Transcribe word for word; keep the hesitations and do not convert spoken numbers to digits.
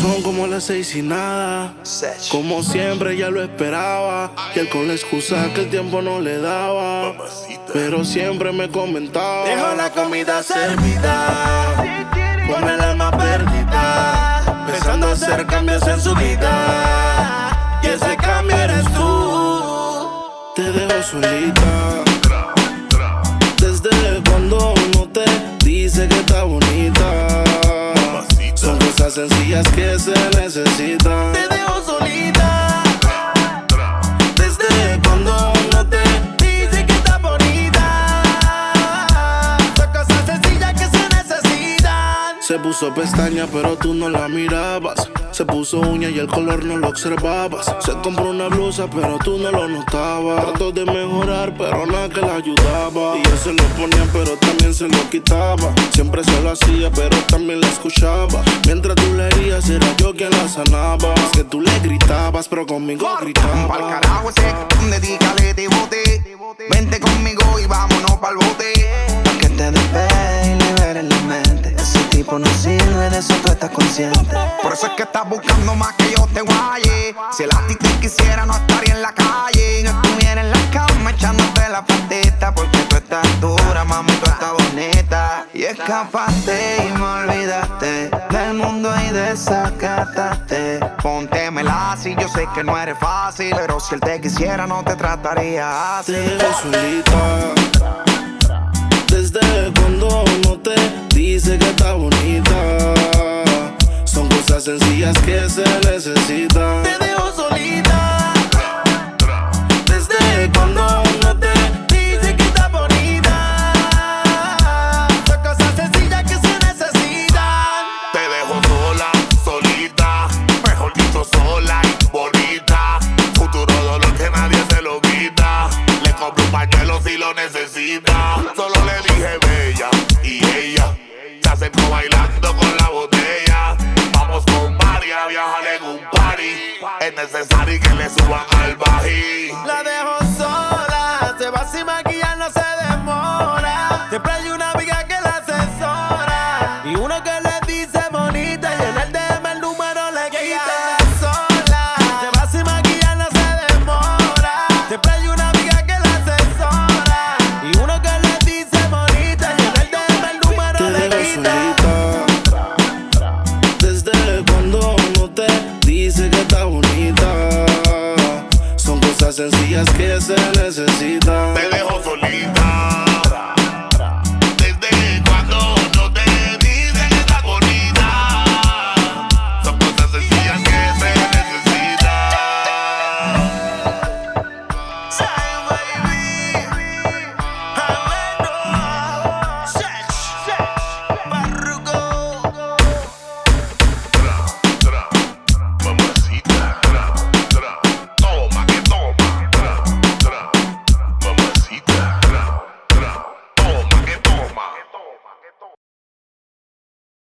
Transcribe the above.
Son como las seis y nada. Como siempre ya lo esperaba. Y él con la excusa que el tiempo no le daba, pero siempre me comentaba: dejo la comida servida, con el alma perdida, pensando hacer cambios en su vida. Y ese cambio eres tú. Te dejo solita. Desde cuando no te dice que está bonita. Son cosas sencillas que se necesitan. Te dejo solita. Desde cuando no te dice que está bonita. Son cosas sencillas que se necesitan. Se puso pestaña pero tú no la mirabas. Se puso uña y el color no lo observabas. Se compró una blusa pero tú no lo notabas. Trató de mejorar pero nada que la ayudaba. Y él se lo ponía pero también se lo quitaba. Siempre se lo hacía pero también la escuchaba. Mientras tú le herías era yo quien la sanaba. Es que tú le gritabas pero conmigo gritaba. Pa'l carajo ese, dedícale de bote. Vente conmigo y vámonos pa'l bote. Pa' que te despegue y liberes la mente. Ese tipo no sirve, de eso tú estás consciente. Por eso es que estás buscando más que yo te guaye. Si el a ti te quisiera no estaría en la calle. No estuviera en la cama echándote la patita. Porque tú estás dura, mami, tú estás bonita. Y escapaste y me olvidaste del mundo y desacataste. Póntemela así, yo sé que no eres fácil, pero si él te quisiera no te trataría así. Te dejo solita. Desde cuando no te dice que está bonita. Son cosas sencillas que se necesitan. Te dejo solita. Desde cuando no te dice que está bonita. Son cosas sencillas que se necesitan. Te dejo sola, solita, mejor dicho sola y bonita. Futuro dolor que nadie se lo quita. Le compro un pañuelo si lo necesita. Solo le dije bella y ella se acercó bailando con la botella. Vamos con Mari a viajar en un party. Es necesario que le suban al bají. La dejo sola, se va sin maquillar, no se demora. Siempre hay una amiga que la asesora y uno que le dice bonita y en el D M el número le quita. Sola, se va sin maquillar, no se demora. Siempre hay una amiga que la asesora y uno que le dice bonita y en el D M el número Te le dejo quita. solita. Desde cuando no te dice que está bonita. Son cosas sencillas que se necesitan. Te dejo solita.